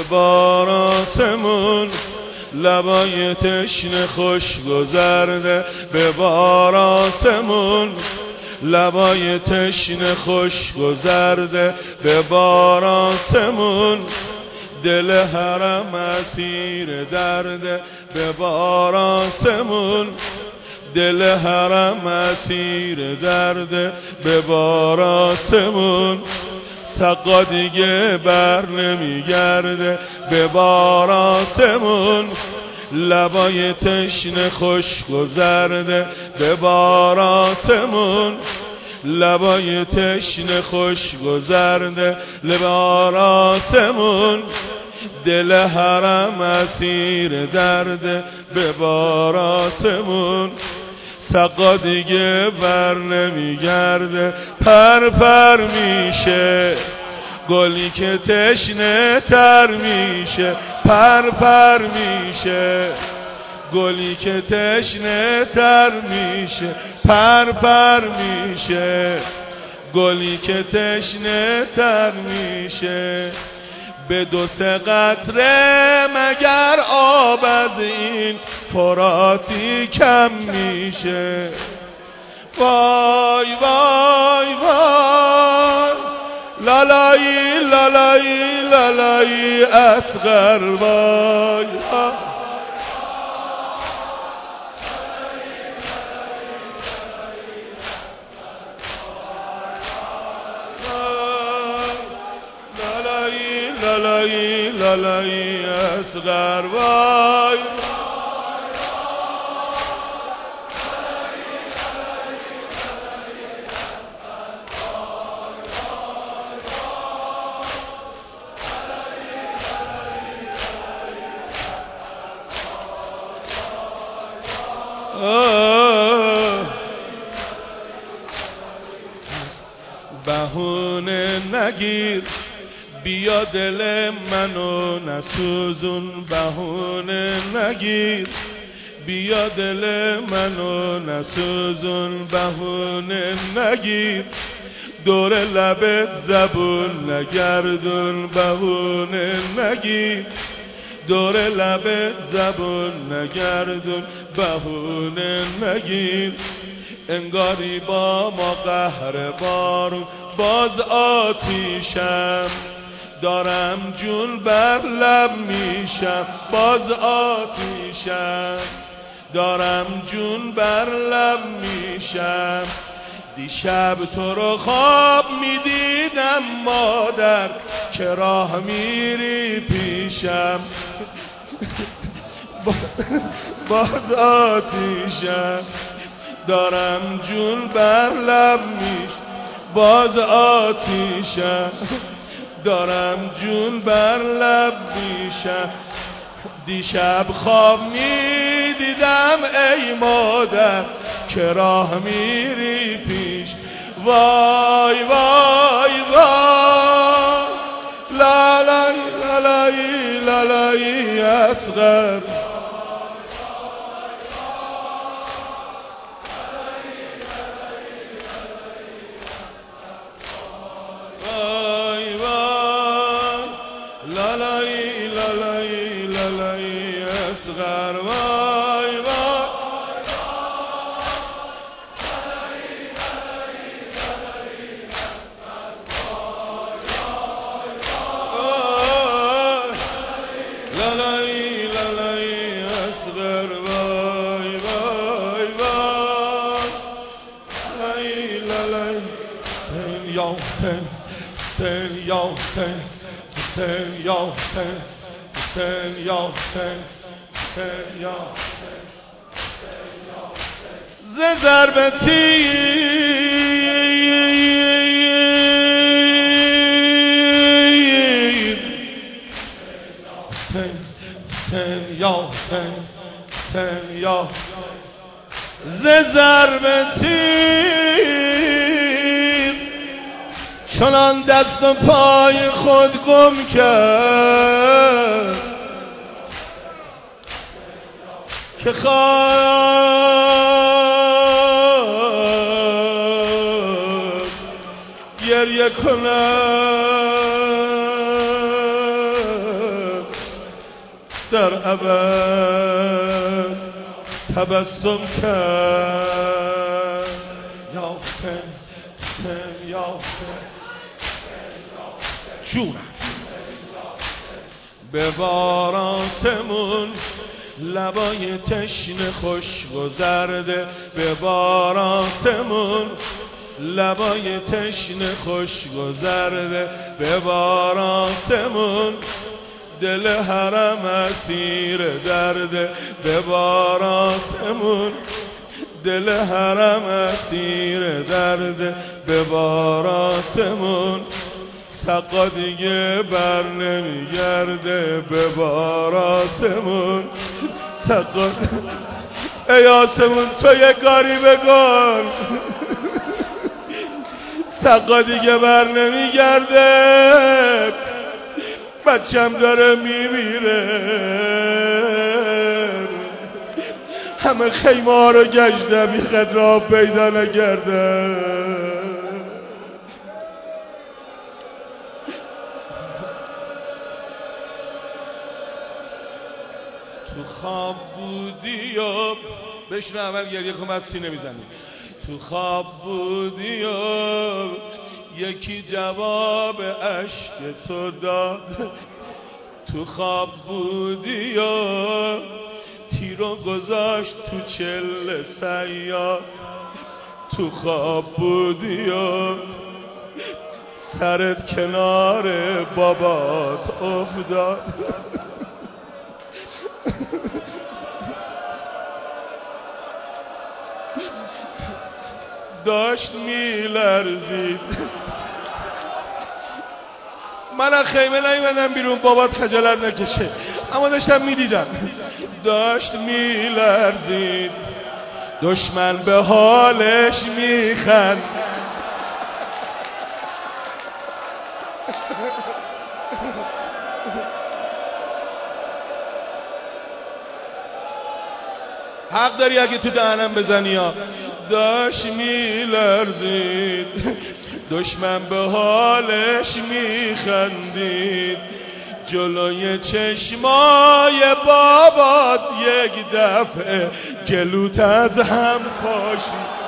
بار آسمون لبای تشنه خوش گذرده به بار آسمون لبای تشنه خوش گذرده به بار آسمون دل حرم اسیر درده به بار آسمون دل حرم اسیر درده به بار آسمون سقا دیگه بر نمیگرده به بار آسمون لبای تشنه خوش گذرده به بار آسمون لبای تشنه خوش گذرده به بار آسمون دل حرم اسیر درده به بار آسمون سقا دیگه بر نمیگرده پر پر میشه گلی که تشنه تر میشه پر پر میشه گلی که تشنه تر میشه پر پر میشه گلی که تشنه تر میشه به دو سه قطره مگر آب از این فراتی کم میشه وای وای وای لالایی لالایی لالایی اصغر وای لالایی لالایی اصغر وای بهونه نگیر بیا دل منو نسوزون بهونه نگیر بیا دل منو نسوزون بهونه نگیر دور لبت زبون نگردون بهونه نگیر دور لبت زبون نگردون بهونه نگیر انگاری با ما قهر بارون باز آتیشم دارم جون بر لب میشم باز آتیشم دارم جون بر لب میشم دیشب تو رو خواب میدیدم مادر که راه میری پیشم باز آتیشم دارم جون بر لب میشم باز آتیشم دارم جون بر لب میشم دیشب خواب میدیدم ای مادر که راه میری پیش وای وای وای لالای لالای لالای اصغر لالای لالای لالای اصغر وای وای لالای لالای اصغر وای وای وای لالای لالای سن یا سن سن یا سن سن یا سن سن یا سن سن یا ز ضرب تیر سن سن یا سن سن یا ز ضرب تیر چنان دست و پای خود گم کرد که خواست گریه کند در ابد تبسم کرد. یا حسین حسین یا حسین جونم به بارانسمون لبای تشنه خوش گذرده، به بارانسمون لبای تشنه خوش گذرده، به بارانسمون دل حرم اسیر درده، به بارانسمون دل حرم اسیر درده، به بارانسمون سقا دیگه بر نمیگرده، به بارانسمون سقا. ای آسمون تو یه کاری بکن، سقا دیگه بر نمیگرده، بچم داره میمیره، همه خیمه ها رو گشته بی خود پیدا نکرده. تو خواب بودی و بشنو اول گریه کن بعد سینه میزنی. تو خواب بودی و یکی جواب اشک تو داد، تو خواب بودی و تیرو گذاشت تو چله صیاد، تو خواب بودی و سرت کنار بابات افتاد. داشت میلرزید، من از خیمه نیومدم بیرون بابات خجالت نکشه، اما داشتم میدیدم. داشت میلرزید، دشمن به حالش میخند، حق داری اگه تو دهنم بزنی ها. داشت میلرزید، دشمن به حالش میخندید، جلوی چشمای بابات یک دفعه گلوت از هم پاشید.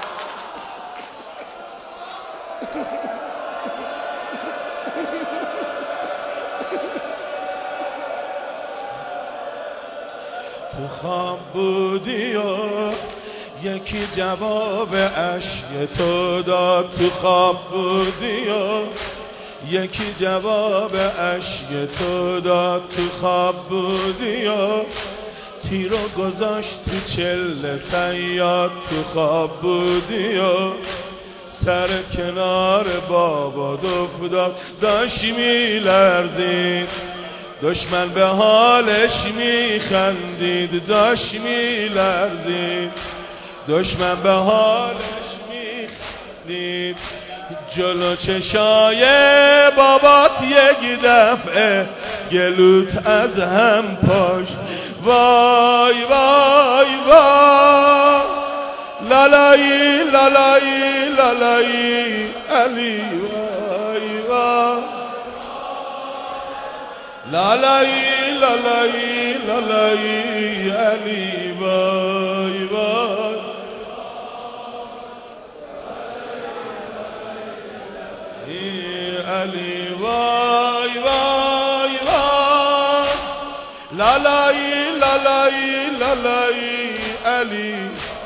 تو خواب بودی و یکی جواب اشک تو داد، تو خواب بودی و یکی جواب اشک تو داد، تو خواب بودی و تیرو گذاشت تو چله صیاد، تو خواب بودی و سر کنار بابا افتاد. داشت میلرزید، دشمن به حالش میخندید، داشت میلرزید، دشمن به حالش میخندید، جلو چشای بابات یک دفعه گلوت از هم پاش. وای وای وای لالایی لالایی لالایی علی وای وای لالایی لالایی لالایی علی وای وای علی وای وای وای لالایی لالایی لالایی علی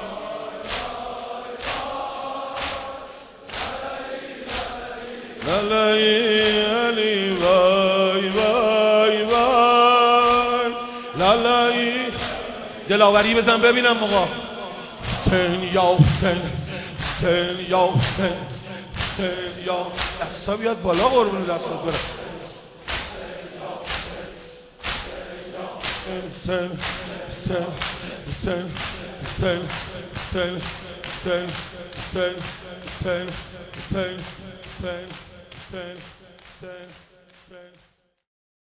لالایی علی وای وای وای لالایی. دلاوری بزن ببینم موقع. حسین یا حسین حسین یا حسین حسین یا دستا بیاد بالا قربون دستات برم. حسین حسین حسین حسین حسین حسین حسین حسین حسین حسین حسین حسین